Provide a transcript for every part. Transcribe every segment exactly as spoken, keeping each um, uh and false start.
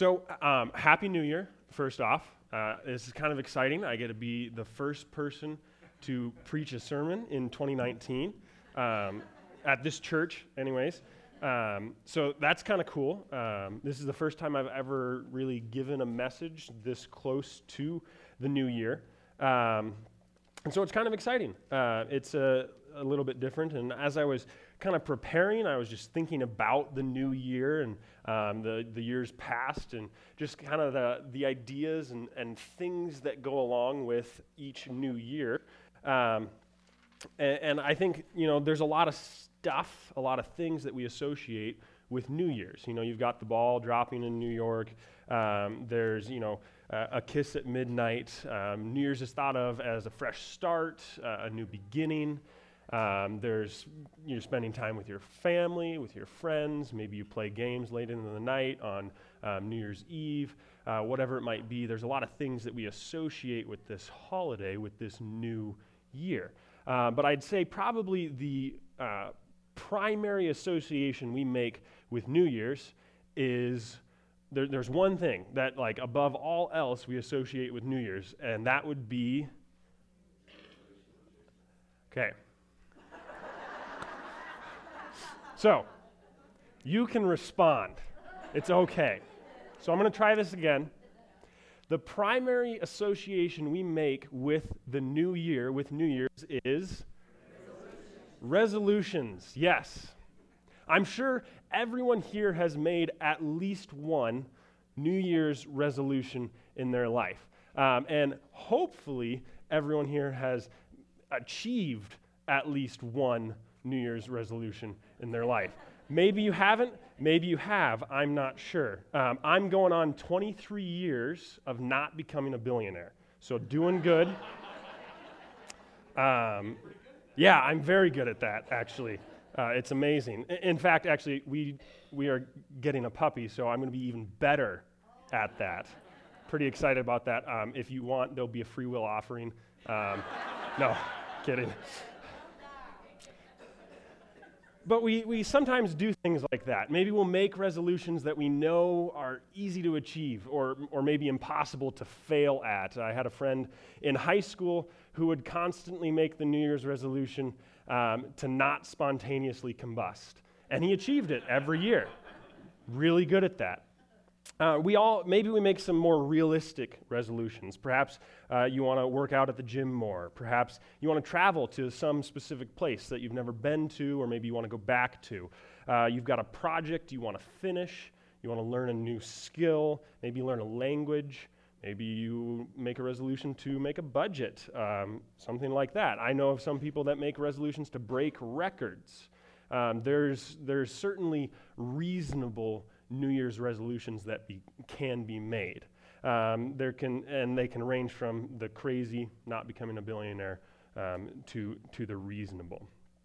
So, um, Happy New Year, first off. Uh, this is kind of exciting. I get to be the first person to preach a sermon in twenty nineteen um, at this church, anyways. Um, so that's kind of cool. Um, this is the first time I've ever really given a message this close to the new year. Um, and so it's kind of exciting. Uh, it's a, a little bit different. And as I was kind of preparing, I was just thinking about the new year and um, the, the years past and just kind of the, the ideas and, and things that go along with each new year. Um, and, and I think, you know, there's a lot of stuff, a lot of things that we associate with New Year's. You know, you've got the ball dropping in New York. Um, there's, you know, uh, a kiss at midnight. Um, New Year's is thought of as a fresh start, uh, a new beginning. Um, there's, you're spending time with your family, with your friends. Maybe you play games late into the night on um, New Year's Eve, uh, whatever it might be. There's a lot of things that we associate with this holiday, with this new year. Uh, but I'd say probably the uh, primary association we make with New Year's is there, there's one thing that, like, above all else we associate with New Year's, and that would be, okay. So, you can respond. It's okay. So I'm going to try this again. The primary association we make with the new year, with New Year's, is resolutions. Resolutions, yes. I'm sure everyone here has made at least one New Year's resolution in their life. Um, and hopefully, everyone here has achieved at least one New Year's resolution in their life. Maybe you haven't, maybe you have, I'm not sure. Um, I'm going on twenty-three years of not becoming a billionaire, so doing good. Um, yeah, I'm very good at that, actually. Uh, it's amazing. In fact, actually, we we are getting a puppy, so I'm going to be even better at that. Pretty excited about that. Um, if you want, there'll be a free will offering. Um, no, kidding. But we, we sometimes do things like that. Maybe we'll make resolutions that we know are easy to achieve or, or maybe impossible to fail at. I had a friend in high school who would constantly make the New Year's resolution um, to not spontaneously combust. And he achieved it every year. Really good at that. Uh, we all, maybe we make some more realistic resolutions. Perhaps uh, you want to work out at the gym more. Perhaps you want to travel to some specific place that you've never been to, or maybe you want to go back to. Uh, you've got a project you want to finish. You want to learn a new skill. Maybe learn a language. Maybe you make a resolution to make a budget, um, something like that. I know of some people that make resolutions to break records. Um, there's, there's certainly reasonable New Year's resolutions that be, can be made. Um, there can and they can range from the crazy, not becoming a billionaire, um, to to the reasonable.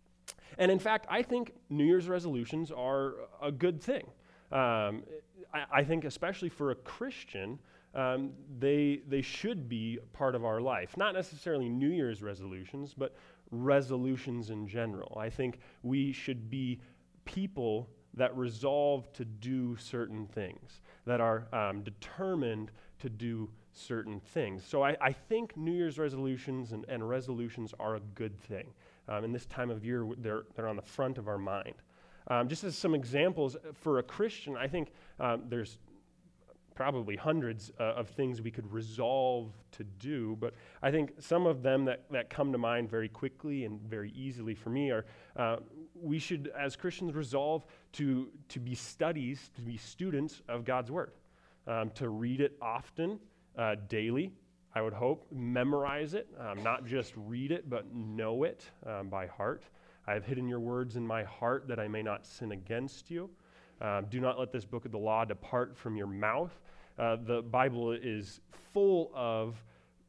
And in fact, I think New Year's resolutions are a good thing. Um, I, I think, especially for a Christian, um, they they should be part of our life. Not necessarily New Year's resolutions, but resolutions in general. I think we should be people that resolve to do certain things, that are um, determined to do certain things. So I, I think New Year's resolutions and, and resolutions are a good thing. Um, in this time of year, they're, they're on the front of our mind. Um, just as some examples, for a Christian, I think um, there's probably hundreds uh, of things we could resolve to do, but I think some of them that, that come to mind very quickly and very easily for me are uh, we should, as Christians, resolve to, to be studies, to be students of God's Word, um, to read it often, uh, daily, I would hope, memorize it, um, not just read it, but know it um, by heart. I have hidden your words in my heart that I may not sin against you. Um, do not let this book of the law depart from your mouth. Uh, the Bible is full of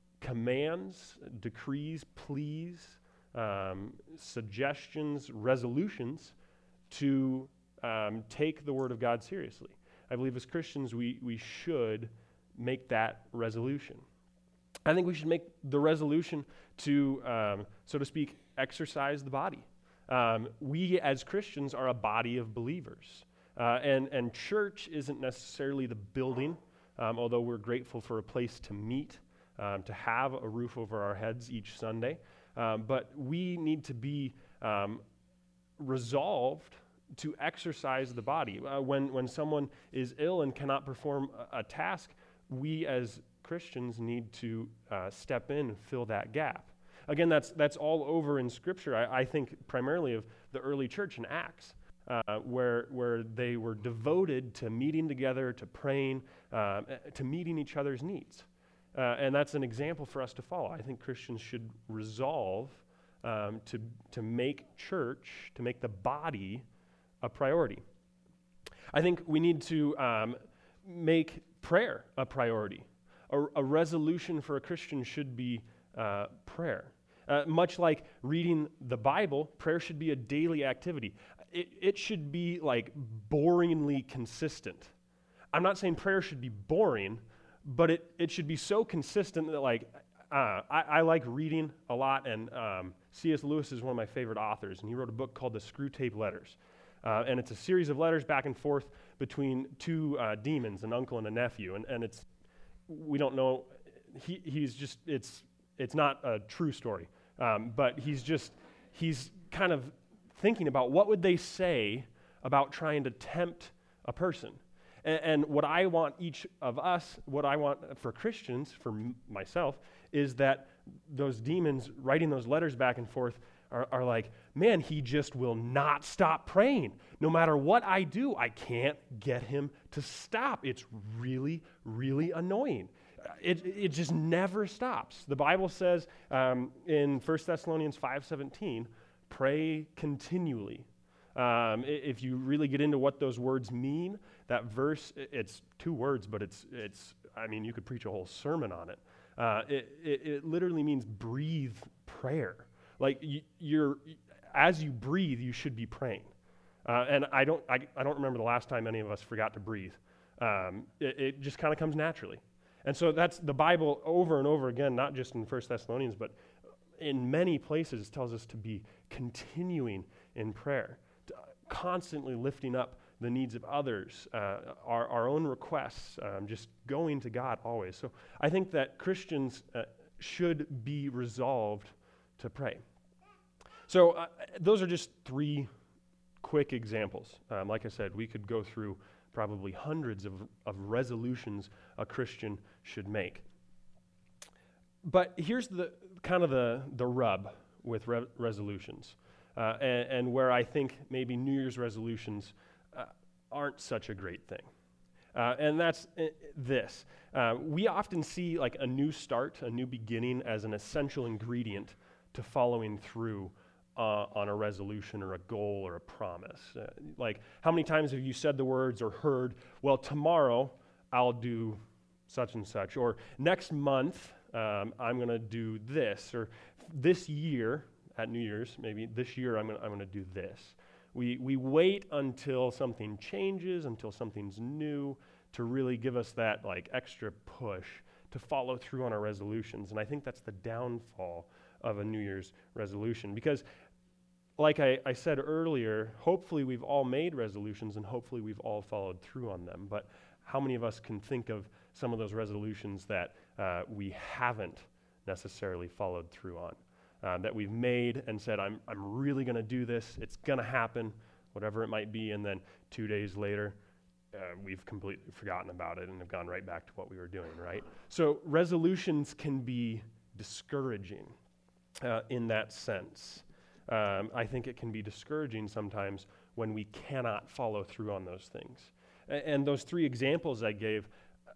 commands, decrees, pleas, um, suggestions, resolutions to um, take the Word of God seriously. I believe as Christians we, we should make that resolution. I think we should make the resolution to, um, so to speak, exercise the body. Um, we as Christians are a body of believers. Uh, and, and church isn't necessarily the building, um, although we're grateful for a place to meet, um, to have a roof over our heads each Sunday. Um, but we need to be um, resolved to exercise the body. Uh, when, when someone is ill and cannot perform a, a task, we as Christians need to uh, step in and fill that gap. Again, that's that's all over in Scripture. I, I think primarily of the early church in Acts, uh, where where they were devoted to meeting together, to praying, um, to meeting each other's needs. Uh, and that's an example for us to follow. I think Christians should resolve um, to, to make church, to make the body a priority. I think we need to um, make prayer a priority. A, a resolution for a Christian should be uh, prayer. Uh, much like reading the Bible, prayer should be a daily activity. It, it should be like boringly consistent. I'm not saying prayer should be boring, but it, it should be so consistent that like, uh, I, I like reading a lot, and um, C S Lewis is one of my favorite authors, and he wrote a book called The Screwtape Letters. Uh, and it's a series of letters back and forth between two uh, demons, an uncle and a nephew, and, and it's, we don't know, he, he's just, it's, it's not a true story, um, but he's just, he's kind of thinking about what would they say about trying to tempt a person. And, and what I want each of us, what I want for Christians, for m- myself, is that those demons writing those letters back and forth are, are like, man, he just will not stop praying. No matter what I do, I can't get him to stop. It's really, really annoying. It, it just never stops. The Bible says um, in First Thessalonians five seventeen, pray continually. Um, if you really get into what those words mean, that verse, it's two words, but it's, it's. I mean, you could preach a whole sermon on it. Uh, it, it, it literally means breathe prayer. Like you, you're, as you breathe, you should be praying. Uh, and I don't, I, I don't remember the last time any of us forgot to breathe. Um, it, it just kind of comes naturally. And so that's the Bible over and over again, not just in First Thessalonians, but in many places tells us to be continuing in prayer, to constantly lifting up the needs of others, uh, our, our own requests, um, just going to God always. So I think that Christians uh, should be resolved to pray. So uh, those are just three quick examples. Um, like I said, we could go through probably hundreds of, of resolutions a Christian should make. But here's the kind of the, the rub with re- resolutions, uh, and, and where I think maybe New Year's resolutions uh, aren't such a great thing. Uh, and that's uh, this. Uh, we often see like a new start, a new beginning as an essential ingredient to following through Uh, on a resolution or a goal or a promise. Uh, like, how many times have you said the words or heard, well, tomorrow I'll do such and such, or next month um, I'm going to do this, or this year, at New Year's, maybe this year I'm going I'm to do this. We, we wait until something changes, until something's new, to really give us that like extra push to follow through on our resolutions. And I think that's the downfall of a New Year's resolution, because like I, I said earlier, hopefully we've all made resolutions and hopefully we've all followed through on them. But how many of us can think of some of those resolutions that uh, we haven't necessarily followed through on, uh, that we've made and said, I'm, I'm really going to do this, it's going to happen, whatever it might be, and then two days later, uh, we've completely forgotten about it and have gone right back to what we were doing, right? So resolutions can be discouraging uh, in that sense. Um, I think it can be discouraging sometimes when we cannot follow through on those things. A- and those three examples I gave,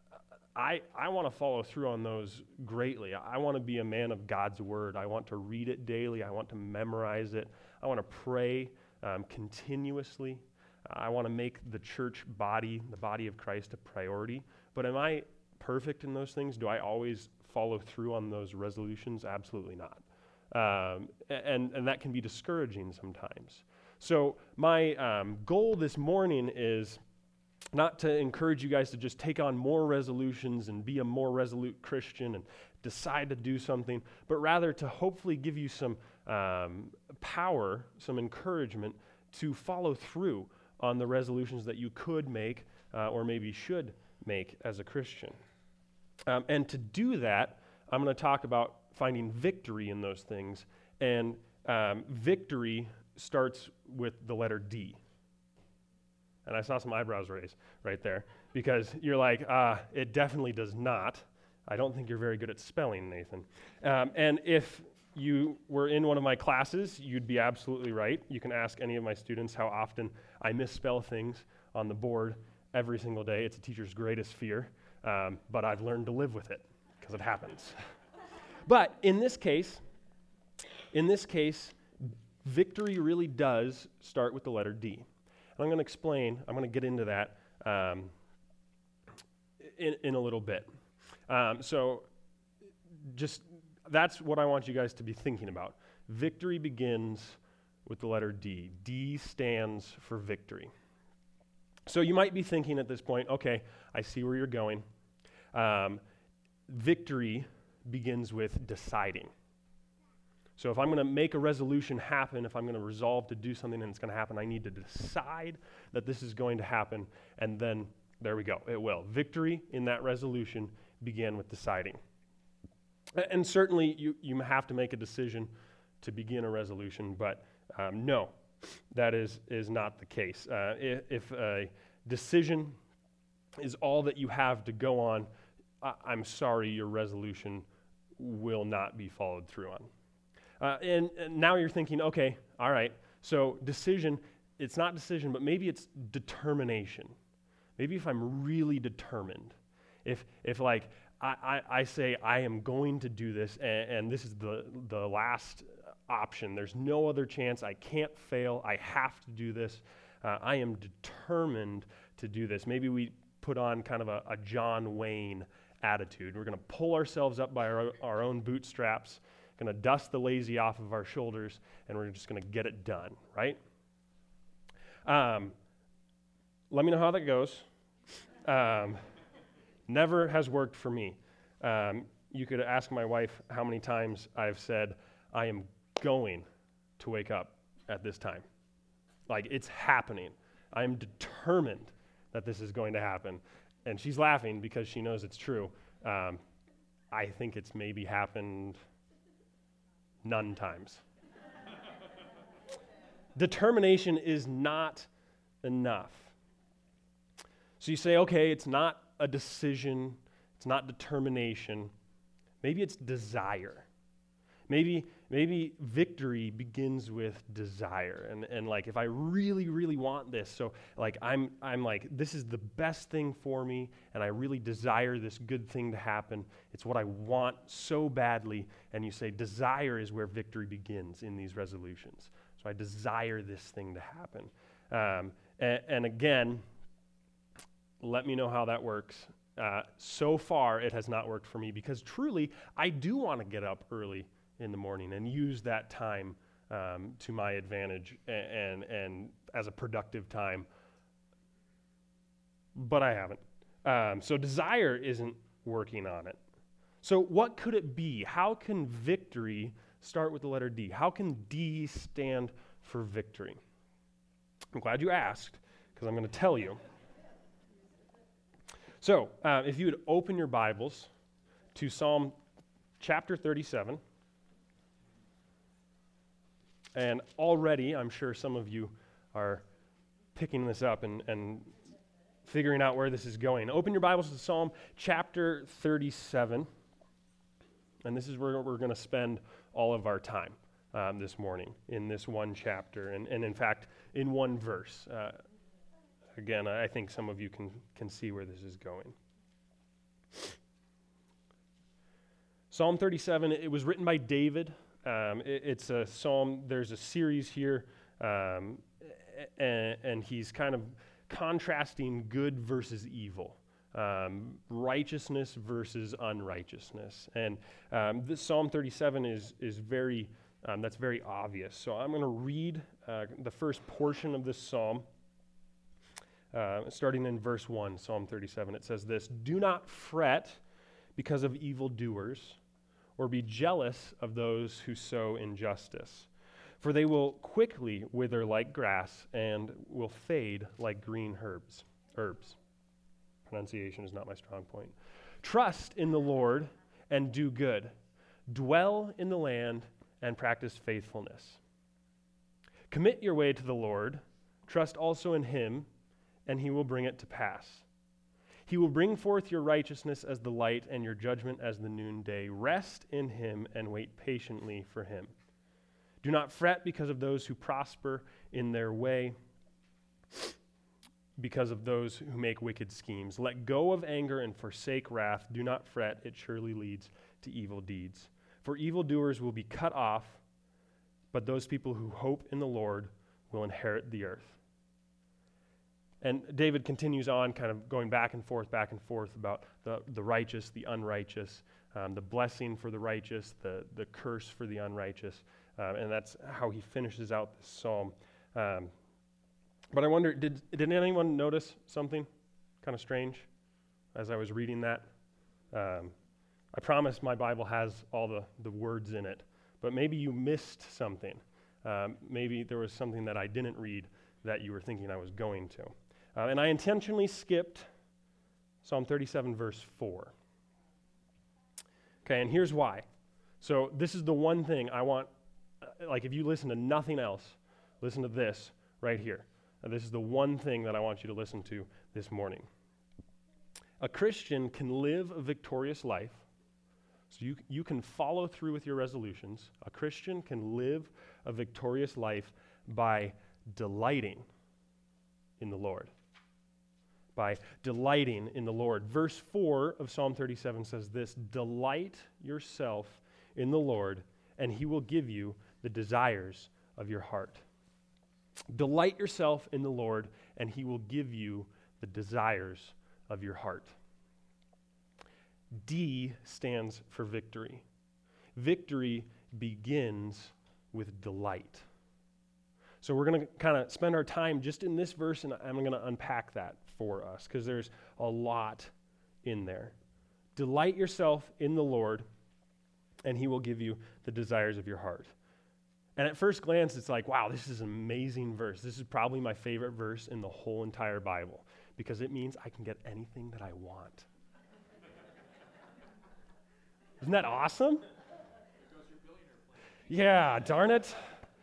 I, I want to follow through on those greatly. I want to be a man of God's word. I want to read it daily. I want to memorize it. I want to pray um, continuously. I want to make the church body, the body of Christ, a priority. But am I perfect in those things? Do I always follow through on those resolutions? Absolutely not. Um, and, and that can be discouraging sometimes. So my um, goal this morning is not to encourage you guys to just take on more resolutions and be a more resolute Christian and decide to do something, but rather to hopefully give you some um, power, some encouragement to follow through on the resolutions that you could make uh, or maybe should make as a Christian. Um, and to do that, I'm going to talk about finding victory in those things. And um, victory starts with the letter D. And I saw some eyebrows raise right there because you're like, ah, it definitely does not. I don't think you're very good at spelling, Nathan. Um, and if you were in one of my classes, you'd be absolutely right. You can ask any of my students how often I misspell things on the board every single day. It's a teacher's greatest fear, um, but I've learned to live with it because it happens. But in this case, in this case, victory really does start with the letter D. And I'm going to explain, I'm going to get into that um, in, in a little bit. Um, so just, that's what I want you guys to be thinking about. Victory begins with the letter D. D stands for victory. So you might be thinking at this point, okay, I see where you're going. Um, victory begins with deciding. So if I'm going to make a resolution happen, if I'm going to resolve to do something and it's going to happen, I need to decide that this is going to happen, and then there we go, it will. Victory in that resolution began with deciding. And certainly you, you have to make a decision to begin a resolution, but um, no, that is, is not the case. Uh, if, if a decision is all that you have to go on, I, I'm sorry, your resolution will not be followed through on. Uh, and, and now you're thinking, okay, all right, so decision, it's not decision, but maybe it's determination. Maybe if I'm really determined, if if like I, I, I say I am going to do this and, and this is the, the last option, there's no other chance, I can't fail, I have to do this, uh, I am determined to do this. Maybe we put on kind of a, a John Wayne attitude. We're going to pull ourselves up by our, our own bootstraps, going to dust the lazy off of our shoulders, and we're just going to get it done, right? Um, let me know how that goes. Um, never has worked for me. Um, you could ask my wife how many times I've said, I am going to wake up at this time. Like, it's happening. I am determined that this is going to happen. And she's laughing because she knows it's true. Um, I think it's maybe happened none times. Determination is not enough. So you say, okay, it's not a decision, it's not determination. Maybe it's desire. Maybe maybe victory begins with desire. And and like if I really, really want this, so like I'm I'm like, this is the best thing for me, and I really desire this good thing to happen. It's what I want so badly. And you say desire is where victory begins in these resolutions. So I desire this thing to happen. Um, and, and again, let me know how that works. Uh, so far, it has not worked for me because truly, I do want to get up early in the morning and use that time um, to my advantage and, and and as a productive time, but I haven't. Um, so desire isn't working on it. So what could it be? How can victory start with the letter D? How can D stand for victory? I'm glad you asked because I'm going to tell you. So uh, if you would open your Bibles to Psalm chapter thirty-seven. And already, I'm sure some of you are picking this up and, and figuring out where this is going. Open your Bibles to Psalm chapter thirty-seven. And this is where we're going to spend all of our time um, this morning, in this one chapter. And, and in fact, in one verse. Uh, again, I think some of you can, can see where this is going. Psalm thirty-seven, it was written by David. Um, it, it's a psalm, there's a series here, um, and, and he's kind of contrasting good versus evil, um, righteousness versus unrighteousness. And um, this Psalm thirty-seven is is very, um, that's very obvious. So I'm going to read uh, the first portion of this psalm, uh, starting in verse one, Psalm thirty-seven. It says this: "Do not fret because of evildoers, or be jealous of those who sow injustice. For they will quickly wither like grass and will fade like green herbs. Herbs. Pronunciation is not my strong point. Trust in the Lord and do good. Dwell in the land and practice faithfulness. Commit your way to the Lord. Trust also in him, and he will bring it to pass. He will bring forth your righteousness as the light and your judgment as the noonday. Rest in him and wait patiently for him. Do not fret because of those who prosper in their way, because of those who make wicked schemes. Let go of anger and forsake wrath. Do not fret, it surely leads to evil deeds. For evildoers will be cut off, but those people who hope in the Lord will inherit the earth. And David continues on, kind of going back and forth, back and forth about the, the righteous, the unrighteous, um, the blessing for the righteous, the, the curse for the unrighteous. Um, and that's how he finishes out this psalm. Um, but I wonder, did, did anyone notice something kind of strange as I was reading that? Um, I promise my Bible has all the, the words in it, but maybe you missed something. Um, maybe there was something that I didn't read that you were thinking I was going to. Uh, and I intentionally skipped Psalm thirty-seven, verse four. Okay, and here's why. So this is the one thing I want, uh, like if you listen to nothing else, listen to this right here. Uh, this is the one thing that I want you to listen to this morning. A Christian can live a victorious life. So you, you can follow through with your resolutions. A Christian can live a victorious life by delighting in the Lord. By delighting in the Lord. Verse four of Psalm thirty-seven says this: delight yourself in the Lord, and he will give you the desires of your heart. Delight yourself in the Lord, and he will give you the desires of your heart. D stands for victory. Victory begins with delight. So we're going to kind of spend our time just in this verse, and I'm going to unpack that for us because there's a lot in there. Delight yourself in the Lord, and he will give you the desires of your heart. And at first glance, it's like, wow, this is an amazing verse. This is probably my favorite verse in the whole entire Bible because it means I can get anything that I want. Isn't that awesome? Yeah, darn it.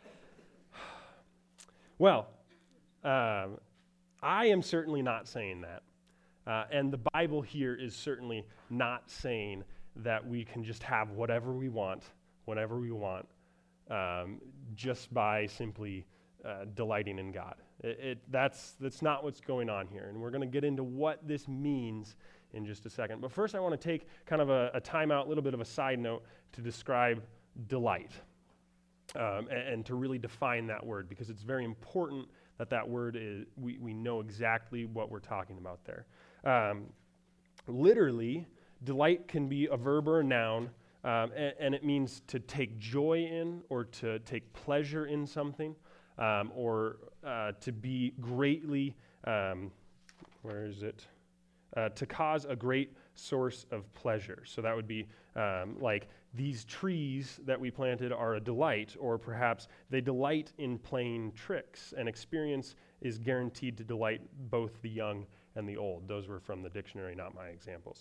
Well, um, I am certainly not saying that. Uh, and the Bible here is certainly not saying that we can just have whatever we want, whenever we want, um, just by simply uh, delighting in God. It, it, that's, that's not what's going on here. And we're going to get into what this means in just a second. But first I want to take kind of a, a time out, a little bit of a side note to describe delight um, and, and to really define that word, because it's very important that that word is, we, we know exactly what we're talking about there. Um, literally, delight can be a verb or a noun, um, and, and it means to take joy in or to take pleasure in something, um, or uh, to be greatly, um, where is it? Uh, to cause a great source of pleasure. So that would be um, like these trees that we planted are a delight, or perhaps they delight in playing tricks. An experience is guaranteed to delight both the young and the old. Those were from the dictionary, not my examples.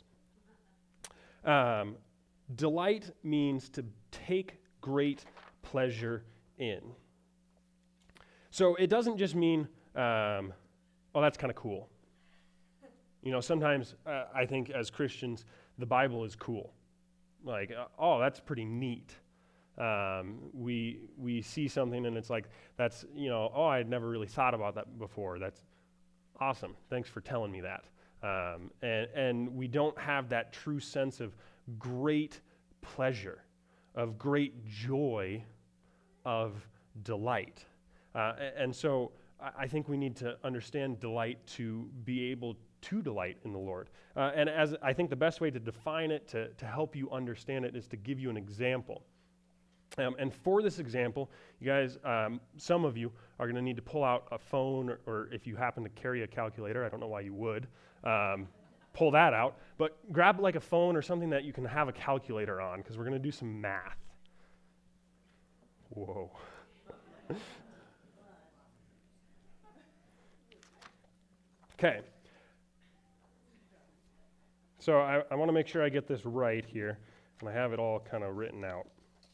Um, delight means to take great pleasure in. So it doesn't just mean, um, oh, that's kind of cool. You know, sometimes uh, I think as Christians, the Bible is cool. Like, uh, oh, that's pretty neat. Um, we we see something and it's like, that's, you know, oh, I'd never really thought about that before. That's awesome. Thanks for telling me that. Um, and, and we don't have that true sense of great pleasure, of great joy, of delight. Uh, and so I think we need to understand delight to be able to delight in the Lord. Uh, and as I think the best way to define it, to, to help you understand it, is to give you an example. Um, and for this example, you guys, um, some of you are going to need to pull out a phone, or, or if you happen to carry a calculator, I don't know why you would, um, pull that out. But grab like a phone or something that you can have a calculator on, because we're going to do some math. Whoa. Okay. So I, I want to make sure I get this right here, and I have it all kind of written out.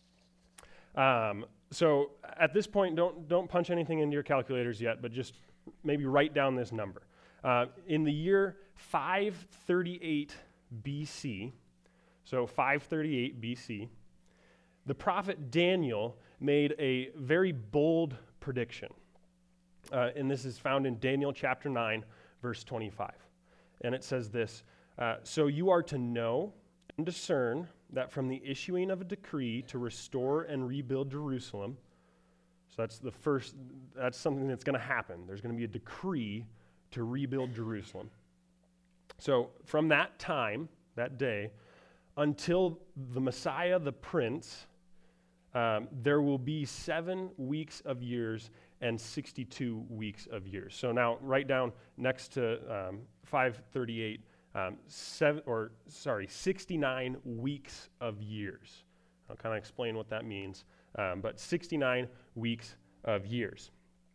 Um, so at this point, don't don't punch anything into your calculators yet, but just maybe write down this number. Uh, in the year five thirty-eight B C, so five thirty-eight B C, the prophet Daniel made a very bold prediction. Uh, and this is found in Daniel chapter nine, verse twenty-five. And it says this, uh, so you are to know and discern that from the issuing of a decree to restore and rebuild Jerusalem, so that's the first, that's something that's going to happen. There's going to be a decree to rebuild Jerusalem. So from that time, that day, until the Messiah, the Prince, um, there will be seven weeks of years and sixty-two weeks of years. So now write down next to um, five thirty-eight, um, seven, or sorry, sixty-nine weeks of years. I'll kind of explain what that means, um, but sixty-nine weeks of years.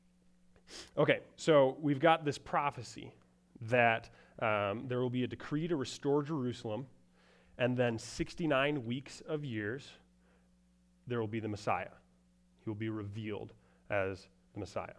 Okay, so we've got this prophecy that um, there will be a decree to restore Jerusalem, and then sixty-nine weeks of years, there will be the Messiah. He will be revealed as the Messiah.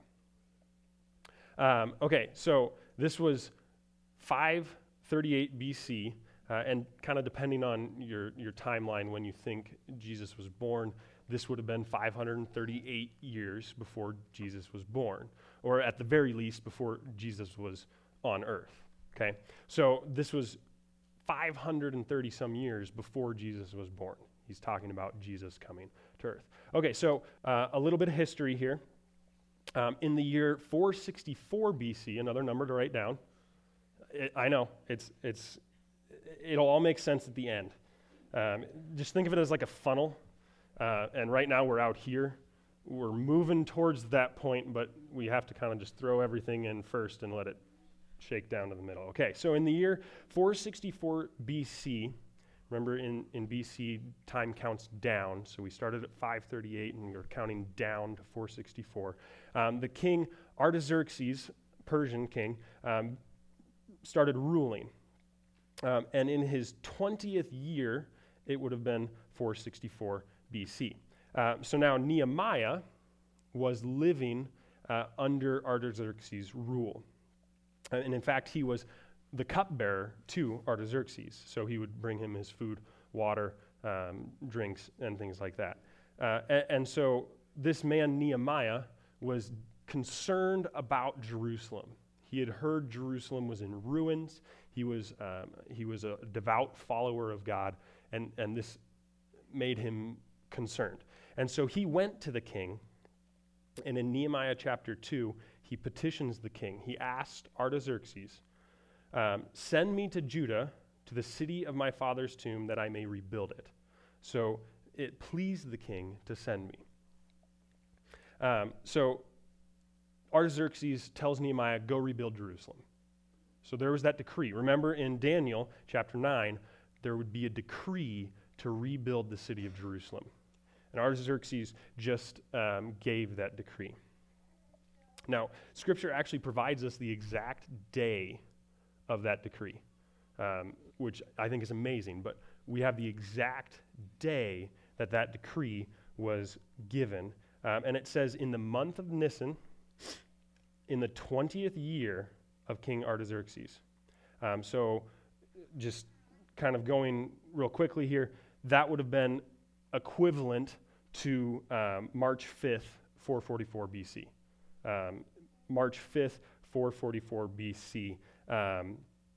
Um, okay, so this was five thirty-eight B C, uh, and kind of depending on your, your timeline when you think Jesus was born, this would have been five hundred thirty-eight years before Jesus was born, or at the very least before Jesus was on earth, okay? So this was five hundred thirty some years before Jesus was born. He's talking about Jesus coming to earth. Okay, so uh, a little bit of history here. Um, in the year four sixty-four B C, another number to write down. It, I know, it's it's it'll all make sense at the end. Um, just think of it as like a funnel, uh, and right now we're out here. We're moving towards that point, but we have to kind of just throw everything in first and let it shake down to the middle. Okay, so in the year four sixty-four B C, remember in, in B C, time counts down, so we started at five thirty-eight and we're counting down to four sixty-four. Um, the king Artaxerxes, Persian king, um, started ruling. Um, and in his twentieth year, it would have been four sixty-four B C. Uh, so now Nehemiah was living uh, under Artaxerxes' rule. Uh, and in fact, he was the cupbearer to Artaxerxes. So he would bring him his food, water, um, drinks, and things like that. Uh, and, and so this man, Nehemiah, was concerned about Jerusalem. He had heard Jerusalem was in ruins. He was um, he was a devout follower of God, and, and this made him concerned. And so he went to the king, and in Nehemiah chapter two, he petitions the king. He asked Artaxerxes, um, send me to Judah, to the city of my father's tomb, that I may rebuild it. So it pleased the king to send me. Um, so Artaxerxes tells Nehemiah, go rebuild Jerusalem. So there was that decree. Remember in Daniel chapter nine, there would be a decree to rebuild the city of Jerusalem. And Artaxerxes just um, gave that decree. Now, Scripture actually provides us the exact day of that decree, um, which I think is amazing. But we have the exact day that that decree was given. Um, and it says, in the month of Nisan, in the twentieth year of King Artaxerxes. Um, so just kind of going real quickly here, that would have been equivalent to um, March fifth, four forty-four B C. Um, March fifth, four forty-four B C. Um,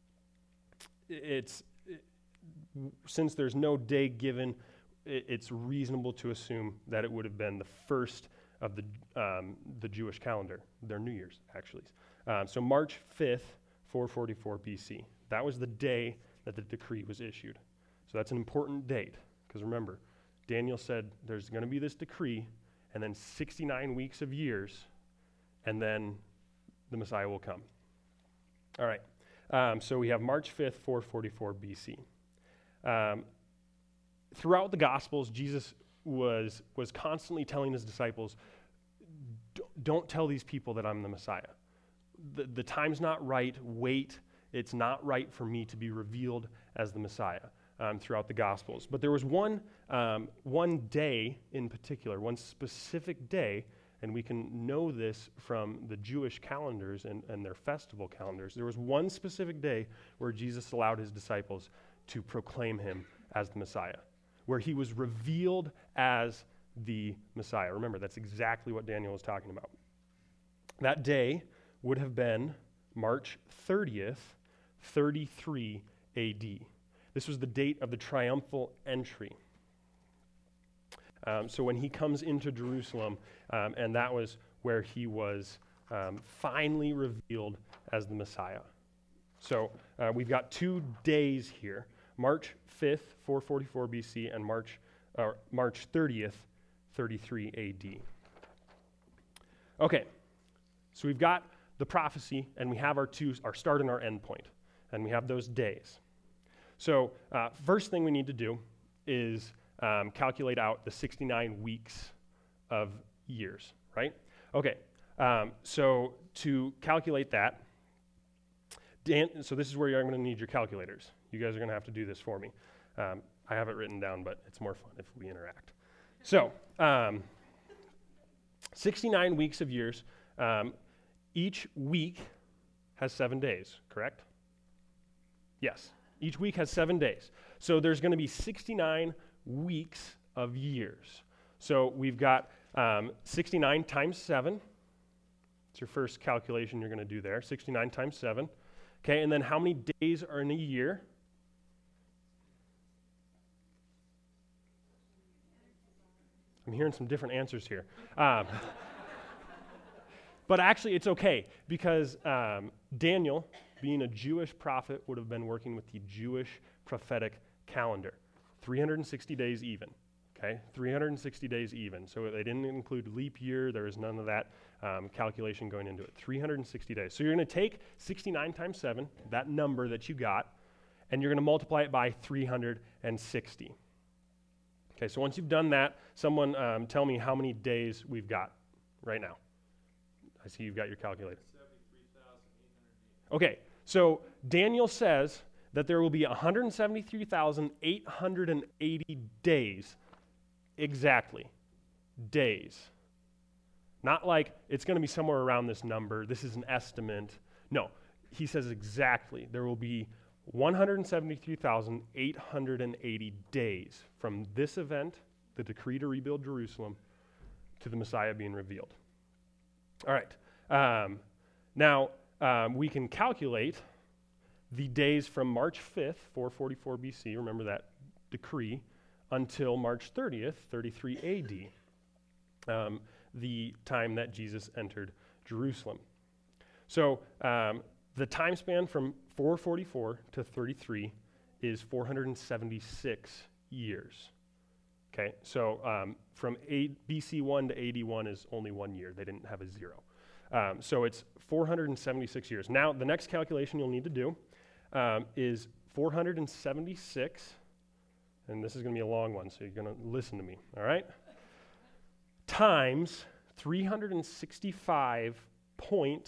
it's it, since there's no day given, it, it's reasonable to assume that it would have been the first of the um, the Jewish calendar, their New Year's, actually. Um, so March fifth, four forty-four B C. That was the day that the decree was issued. So that's an important date, because remember, Daniel said there's going to be this decree, and then sixty-nine weeks of years, and then the Messiah will come. All right. Um, so we have March fifth, four forty-four B C. Um, throughout the Gospels, Jesus was was constantly telling his disciples, don't tell these people that I'm the Messiah. The, the time's not right. Wait. It's not right for me to be revealed as the Messiah um, throughout the Gospels. But there was one, um, one day in particular, one specific day, and we can know this from the Jewish calendars and, and their festival calendars. There was one specific day where Jesus allowed his disciples to proclaim him as the Messiah, where he was revealed as the Messiah. Remember, that's exactly what Daniel was talking about. That day would have been March thirtieth, thirty-three A D. This was the date of the triumphal entry. Um, so when he comes into Jerusalem, um, and that was where he was um, finally revealed as the Messiah. So uh, we've got two days here, March fifth, four forty-four B C, and March, uh, March thirtieth, thirty-three A D. Okay, so we've got the prophecy, and we have our two, our start and our end point, and we have those days. So uh, first thing we need to do is um, calculate out the sixty-nine weeks of years, right? Okay, um, so to calculate that, Dan, so this is where you're going to need your calculators. You guys are going to have to do this for me. Um, I have it written down, but it's more fun if we interact. So, um, sixty-nine weeks of years. Um, each week has seven days, correct? Yes. Each week has seven days. So there's going to be sixty-nine weeks of years. So we've got um, sixty-nine times seven. It's your first calculation you're going to do there. sixty-nine times seven. Okay, and then how many days are in a year? I'm hearing some different answers here. Um, but actually, it's okay, because um, Daniel, being a Jewish prophet, would have been working with the Jewish prophetic calendar. three hundred sixty days even, okay? three hundred sixty days even. So they didn't include leap year. There was none of that um, calculation going into it. three hundred sixty days. So you're going to take sixty-nine times seven, that number that you got, and you're going to multiply it by three hundred sixty. Okay, so once you've done that, someone um, tell me how many days we've got right now. I see you've got your calculator. seventy-three thousand eight hundred eighty. Okay, so Daniel says that there will be one hundred seventy-three thousand eight hundred eighty days, exactly, days. Not like it's going to be somewhere around this number, this is an estimate. No, he says exactly, there will be one hundred seventy-three thousand eight hundred eighty days from this event, the decree to rebuild Jerusalem, to the Messiah being revealed. All right. Um, now, um, we can calculate the days from March fifth, four forty-four B C, remember that decree, until March thirtieth, thirty-three A D, um, the time that Jesus entered Jerusalem. So um, the time span from four forty-four to thirty-three is four hundred seventy-six years. Okay, so um, from B C one to A D one is only one year. They didn't have a zero. Um, so it's four hundred seventy-six years. Now, the next calculation you'll need to do um, is four hundred seventy-six, and this is going to be a long one, so you're going to listen to me, all right? Times three hundred sixty-five point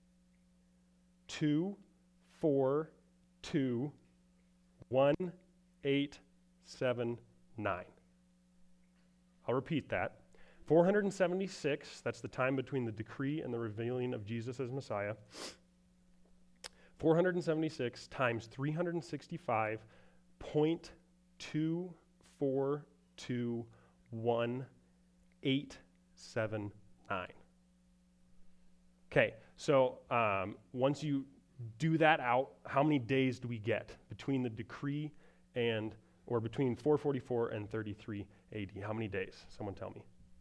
two four two one eight seven nine. I'll repeat that. four hundred seventy-six, that's the time between the decree and the revealing of Jesus as Messiah. four hundred seventy-six times three hundred sixty-five point two four two one eight seven nine. Okay, so um, once you do that out, how many days do we get between the decree and, or between four forty-four and thirty-three A D? How many days? Someone tell me.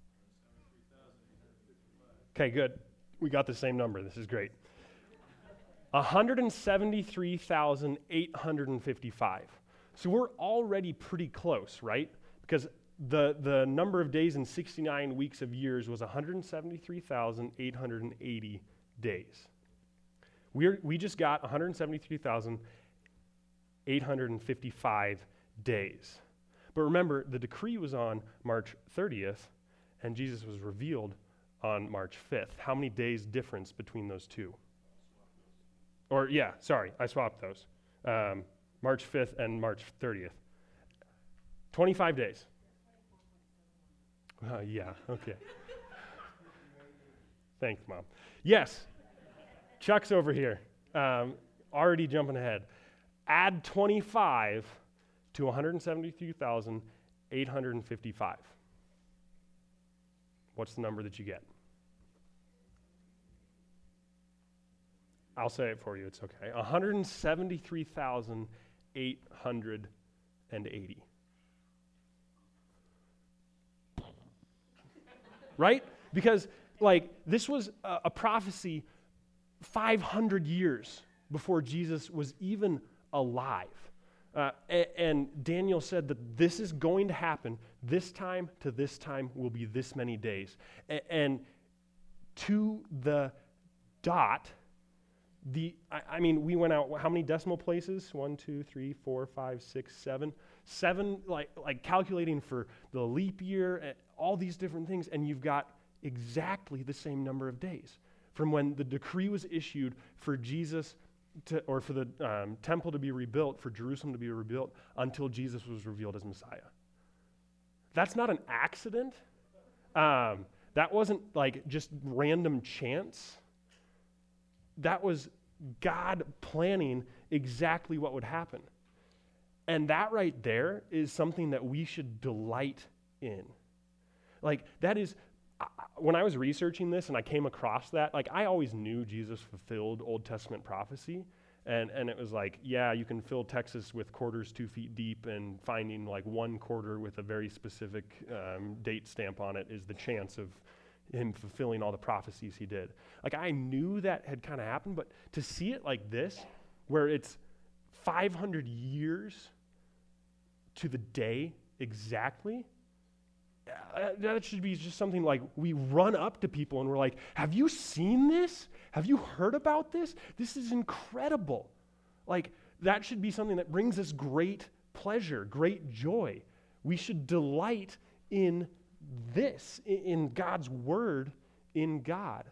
Okay, good. We got the same number. This is great. one hundred seventy-three thousand eight hundred fifty-five. So we're already pretty close, right? Because the, the number of days in sixty-nine weeks of years was one hundred seventy-three thousand eight hundred eighty days. We're, we just got one hundred seventy-three thousand eight hundred fifty-five days. But remember, the decree was on March thirtieth, and Jesus was revealed on March fifth. How many days difference between those two? Or, yeah, sorry, I swapped those. Um, March fifth and March thirtieth. twenty-five days. Uh, yeah, okay. Thanks, Mom. Yes, Chuck's over here, um, already jumping ahead. Add twenty-five to one hundred seventy-three thousand eight hundred fifty-five. What's the number that you get? I'll say it for you, it's okay. one hundred seventy-three thousand eight hundred eighty. Right? Because, like, this was a, a prophecy five hundred years before Jesus was even alive. Uh, and, and Daniel said that this is going to happen. This time to this time will be this many days. A- and to the dot, the I, I mean, we went out, how many decimal places? One, two, three, four, five, six, seven. Seven, like, like calculating for the leap year, and all these different things, and you've got exactly the same number of days from when the decree was issued for Jesus to, or for the um, temple to be rebuilt, for Jerusalem to be rebuilt, until Jesus was revealed as Messiah. That's not an accident. Um, that wasn't like just random chance. That was God planning exactly what would happen. And that right there is something that we should delight in. Like, that is, uh, when I was researching this and I came across that, like, I always knew Jesus fulfilled Old Testament prophecy. And, and it was like, yeah, you can fill Texas with quarters two feet deep, and finding like one quarter with a very specific um, date stamp on it is the chance of him fulfilling all the prophecies he did. Like, I knew that had kind of happened, but to see it like this, where it's five hundred years to the day exactly, uh, that should be just something like we run up to people and we're like, have you seen this? Have you heard about this? This is incredible. Like, that should be something that brings us great pleasure, great joy. We should delight in this, in God's word, in God.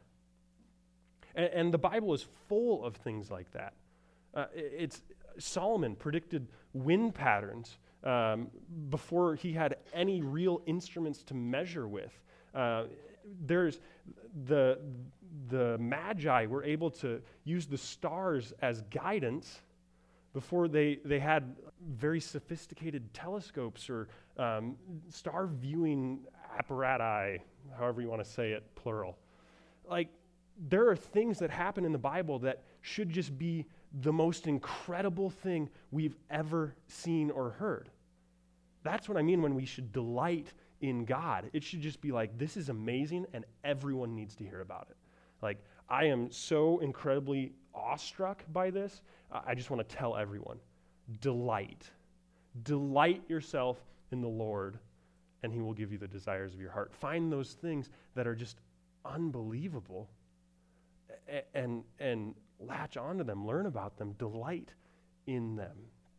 And, and the Bible is full of things like that. Uh, it's Solomon predicted wind patterns um, before he had any real instruments to measure with. Uh, there's the the Magi were able to use the stars as guidance before they, they had very sophisticated telescopes or um, star viewing apparati, however you want to say it, plural. Like, there are things that happen in the Bible that should just be the most incredible thing we've ever seen or heard. That's what I mean when we should delight in God. It should just be like, this is amazing and everyone needs to hear about it. Like, I am so incredibly awestruck by this. Uh, I just want to tell everyone, delight. Delight yourself in the Lord, and he will give you the desires of your heart. Find those things that are just unbelievable and, and, and latch onto them, learn about them, delight in them.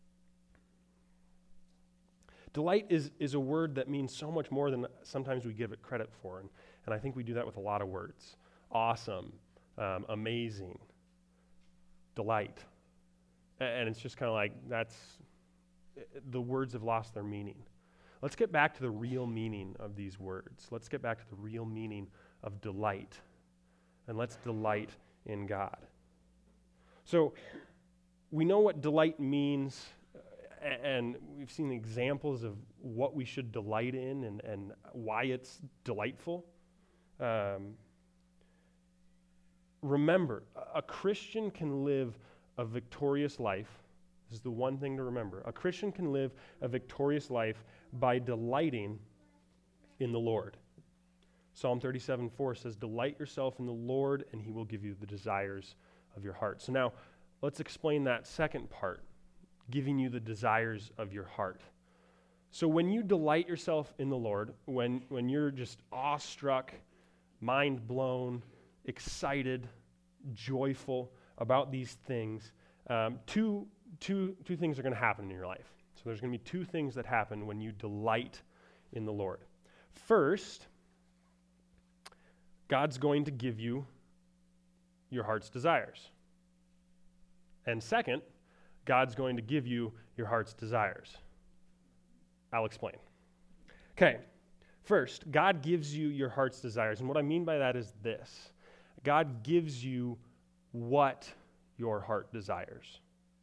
Delight is, is a word that means so much more than sometimes we give it credit for, and, and I think we do that with a lot of words. Awesome, um, amazing, delight. And it's just kind of like, that's, the words have lost their meaning. Let's get back to the real meaning of these words. Let's get back to the real meaning of delight. And let's delight in God. So we know what delight means, and we've seen examples of what we should delight in and, and why it's delightful. Um, remember, a Christian can live a victorious life. This is the one thing to remember. A Christian can live a victorious life by delighting in the Lord. Psalm thirty-seven four says, delight yourself in the Lord, and he will give you the desires of your heart. So now, let's explain that second part, giving you the desires of your heart. So when you delight yourself in the Lord, when, when you're just awestruck, mind blown, excited, joyful about these things, um, two, two, two things are going to happen in your life. So there's going to be two things that happen when you delight in the Lord. First, God's going to give you your heart's desires. And second, God's going to give you your heart's desires. I'll explain. Okay, first, God gives you your heart's desires. And what I mean by that is this. God gives you what your heart desires.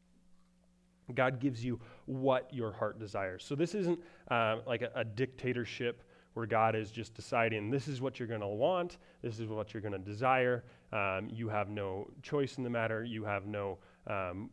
God gives you what your heart desires. So this isn't uh, like a, a dictatorship where God is just deciding this is what you're going to want, this is what you're going to desire. Um, you have no choice in the matter. You have no um,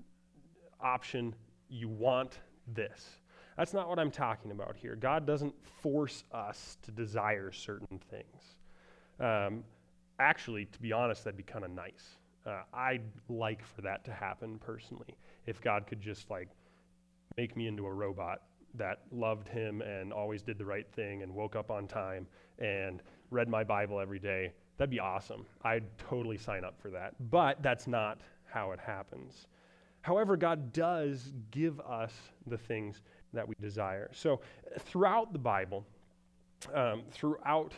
option. You want this. That's not what I'm talking about here. God doesn't force us to desire certain things. Um, actually, to be honest, that'd be kind of nice. Uh, I'd like for that to happen personally. If God could just like make me into a robot that loved him and always did the right thing and woke up on time and read my Bible every day, that'd be awesome. I'd totally sign up for that. But that's not how it happens. However, God does give us the things that we desire. So throughout the Bible, um, throughout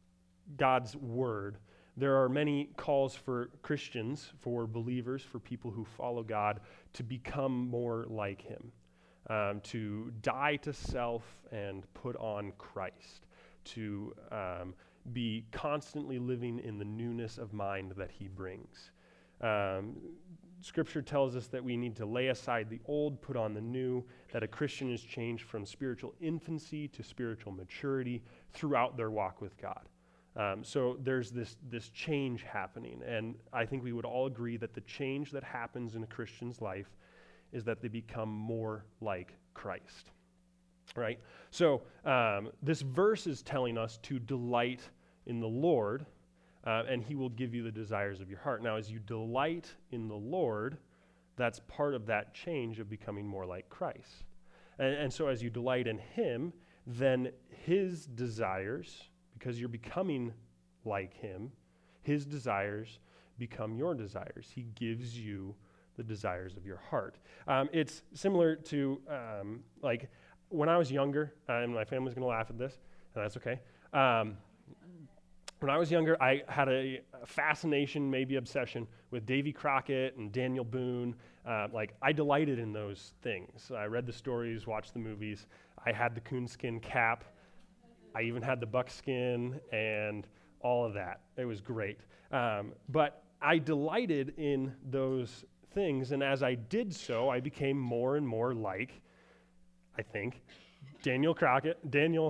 God's word, there are many calls for Christians, for believers, for people who follow God to become more like him, um, to die to self and put on Christ, to um, be constantly living in the newness of mind that he brings. Um, Scripture tells us that we need to lay aside the old, put on the new, that a Christian is changed from spiritual infancy to spiritual maturity throughout their walk with God. Um, so there's this this change happening, and I think we would all agree that the change that happens in a Christian's life is that they become more like Christ, right? So um, this verse is telling us to delight in the Lord, uh, and he will give you the desires of your heart. Now, as you delight in the Lord, that's part of that change of becoming more like Christ. And, and so as you delight in him, then his desires, because you're becoming like him, his desires become your desires. He gives you the desires of your heart. Um, it's similar to, um, like, when I was younger, uh, and my family's going to laugh at this, and that's okay. Um, when I was younger, I had a, a fascination, maybe obsession, with Davy Crockett and Daniel Boone. Uh, like, I delighted in those things. I read the stories, watched the movies. I had the coonskin cap. I even had the buckskin and all of that. It was great. Um, but I delighted in those things, and as I did so, I became more and more like, I think, Daniel Crockett, Daniel,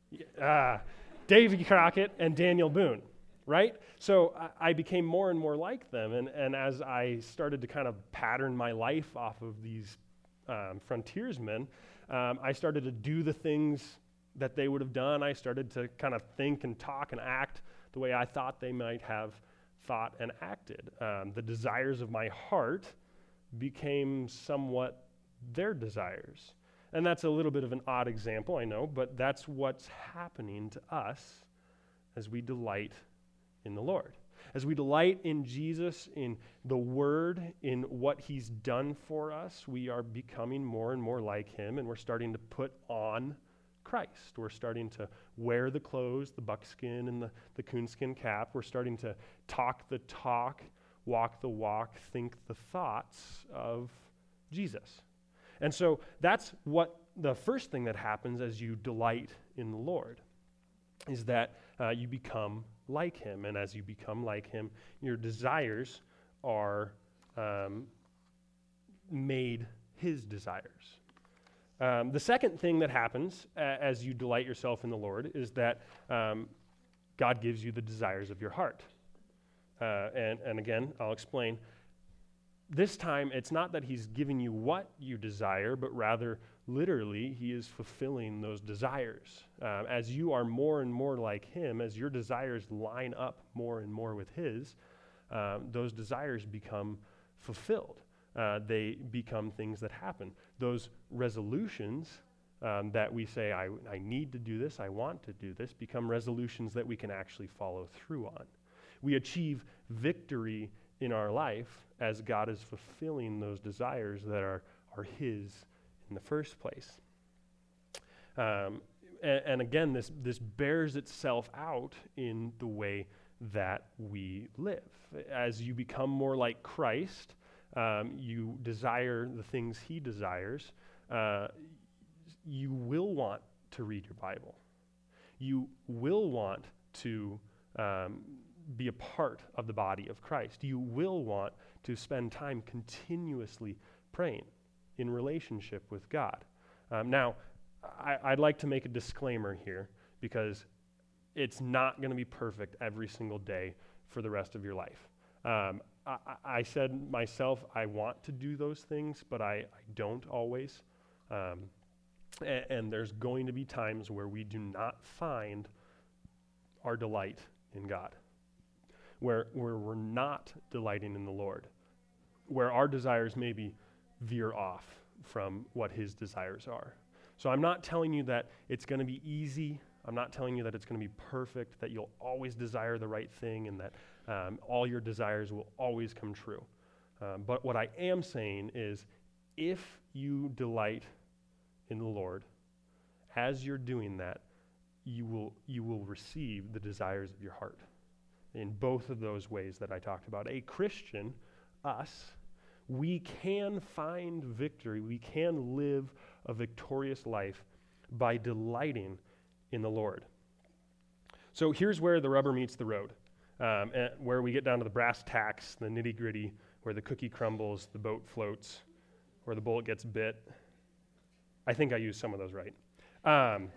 uh, Davy Crockett and Daniel Boone, right? So I, I became more and more like them, and, and as I started to kind of pattern my life off of these um, frontiersmen, um, I started to do the things that they would have done. I started to kind of think and talk and act the way I thought they might have thought and acted. Um, the desires of my heart became somewhat their desires. And that's a little bit of an odd example, I know, but that's what's happening to us as we delight in the Lord. As we delight in Jesus, in the Word, in what he's done for us, we are becoming more and more like him, and we're starting to put on Christ. We're starting to wear the clothes, the buckskin and the, the coonskin cap. We're starting to talk the talk, walk the walk, think the thoughts of Jesus. And so that's what the first thing that happens as you delight in the Lord, is that uh, you become like him. And as you become like him, your desires are um, made his desires. Um, the second thing that happens uh, as you delight yourself in the Lord is that um, God gives you the desires of your heart. Uh, and, and again, I'll explain. This time, it's not that he's giving you what you desire, but rather, literally, he is fulfilling those desires. Um, as you are more and more like him, as your desires line up more and more with his, um, those desires become fulfilled. Uh, they become things that happen. Those resolutions um, that we say, I, I need to do this, I want to do this, become resolutions that we can actually follow through on. We achieve victory in our life as God is fulfilling those desires that are, are his in the first place. Um, and, and again, this, this bears itself out in the way that we live. As you become more like Christ, um, you desire the things he desires, uh, you will want to read your Bible. You will want to um, be a part of the body of Christ. You will want to spend time continuously praying in relationship with God. Um, now, I, I'd like to make a disclaimer here, because it's not going to be perfect every single day for the rest of your life. Um, I, I said myself, I want to do those things, but I, I don't always. Um, and, and there's going to be times where we do not find our delight in God, where, where we're not delighting in the Lord, where our desires maybe veer off from what his desires are. So I'm not telling you that it's going to be easy. I'm not telling you that it's going to be perfect, that you'll always desire the right thing, and that um, all your desires will always come true. Um, but what I am saying is, if you delight in the Lord, as you're doing that, you will you will receive the desires of your heart in both of those ways that I talked about. A Christian, us, we can find victory. We can live a victorious life by delighting in the Lord. So here's where the rubber meets the road, um, and where we get down to the brass tacks, the nitty-gritty, where the cookie crumbles, the boat floats, where the bullet gets bit. I think I used some of those right. Um,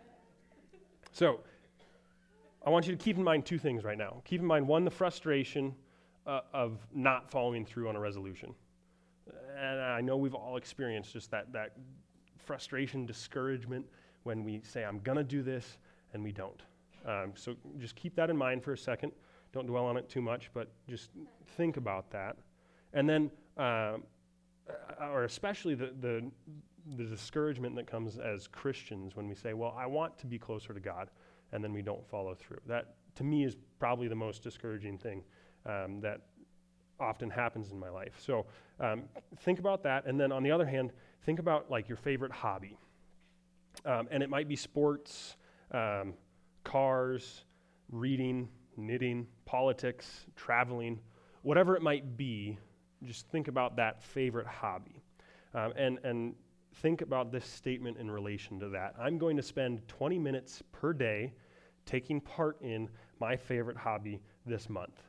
so I want you to keep in mind two things right now. Keep in mind, one, the frustration uh, of not following through on a resolution. And I know we've all experienced just that, that frustration, discouragement, when we say, I'm going to do this, and we don't. Um, so just keep that in mind for a second. Don't dwell on it too much, but just think about that. And then, um, or especially the, the, the discouragement that comes as Christians when we say, well, I want to be closer to God, and then we don't follow through. That, to me, is probably the most discouraging thing um, that often happens in my life. So um, think about that. And then on the other hand, think about like your favorite hobby. Um, and it might be sports, um, cars, reading, knitting, politics, traveling, whatever it might be. Just think about that favorite hobby. Um, and, and think about this statement in relation to that. I'm going to spend twenty minutes per day taking part in my favorite hobby this month.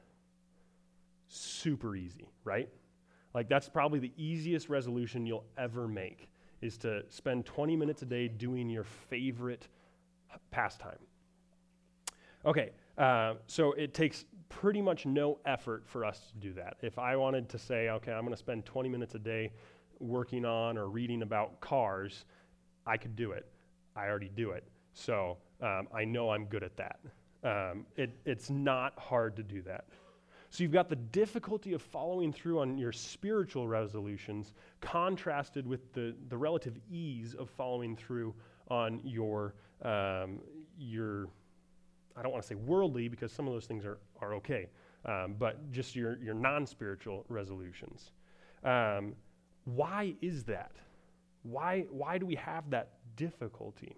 Super easy, right? Like that's probably the easiest resolution you'll ever make, is to spend twenty minutes a day doing your favorite pastime. Okay, uh, so it takes pretty much no effort for us to do that. If I wanted to say, okay, I'm going to spend twenty minutes a day working on or reading about cars, I could do it. I already do it. So um, I know I'm good at that. Um, it, it's not hard to do that. So you've got the difficulty of following through on your spiritual resolutions contrasted with the, the relative ease of following through on your, um, your, I don't want to say worldly, because some of those things are, are okay, um, but just your, your non-spiritual resolutions. Um, why is that? Why, why do we have that difficulty?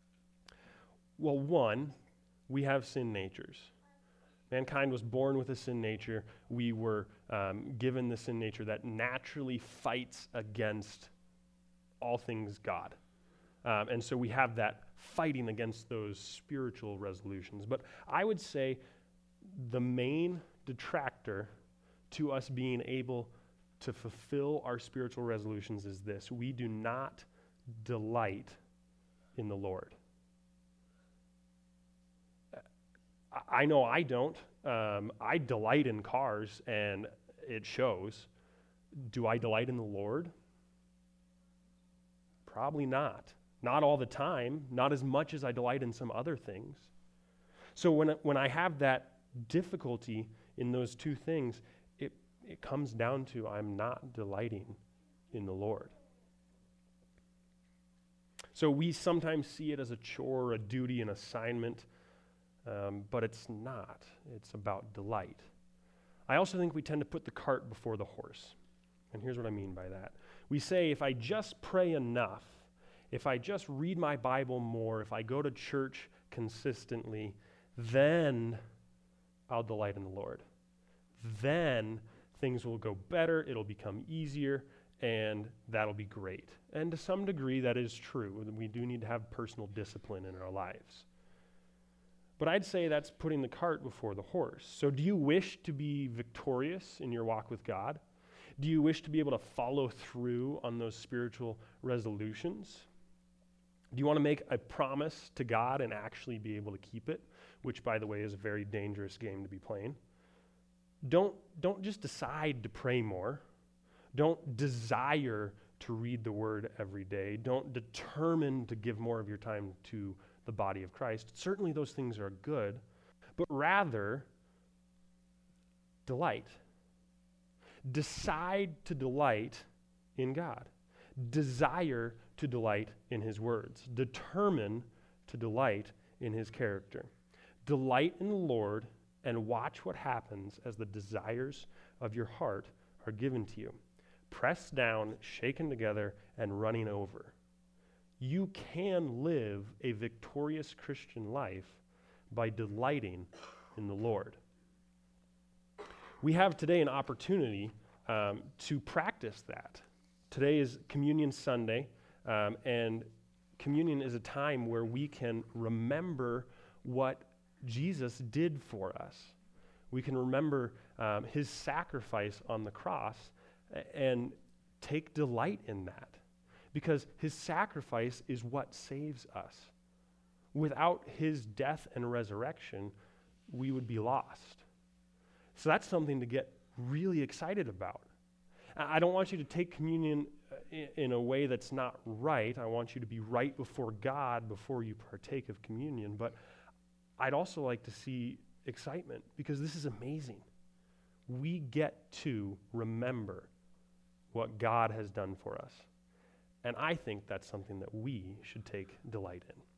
Well, one, we have sin natures. Mankind was born with a sin nature. We were um, given the sin nature that naturally fights against all things God. Um, and so we have that fighting against those spiritual resolutions. But I would say the main detractor to us being able to fulfill our spiritual resolutions is this: we do not delight in the Lord. I know I don't. Um, I delight in cars, and it shows. Do I delight in the Lord? Probably not. Not all the time. Not as much as I delight in some other things. So when when I have that difficulty in those two things, it it comes down to I'm not delighting in the Lord. So we sometimes see it as a chore, a duty, an assignment. Um, but it's not. It's about delight. I also think we tend to put the cart before the horse. And here's what I mean by that. We say, if I just pray enough, if I just read my Bible more, if I go to church consistently, then I'll delight in the Lord. Then things will go better, it'll become easier, and that'll be great. And to some degree, that is true. We do need to have personal discipline in our lives. But I'd say that's putting the cart before the horse. So do you wish to be victorious in your walk with God? Do you wish to be able to follow through on those spiritual resolutions? Do you want to make a promise to God and actually be able to keep it? Which, by the way, is a very dangerous game to be playing. Don't, don't just decide to pray more. Don't desire to read the Word every day. Don't determine to give more of your time to the body of Christ. Certainly those things are good, but rather delight. Decide to delight in God. Desire to delight in His words. Determine to delight in His character. Delight in the Lord and watch what happens as the desires of your heart are given to you. Pressed down, shaken together, and running over. You can live a victorious Christian life by delighting in the Lord. We have today an opportunity um, to practice that. Today is Communion Sunday, um, and communion is a time where we can remember what Jesus did for us. We can remember um, His sacrifice on the cross and take delight in that, because His sacrifice is what saves us. Without His death and resurrection, we would be lost. So that's something to get really excited about. I don't want you to take communion in a way that's not right. I want you to be right before God before you partake of communion. But I'd also like to see excitement, because this is amazing. We get to remember what God has done for us. And I think that's something that we should take delight in.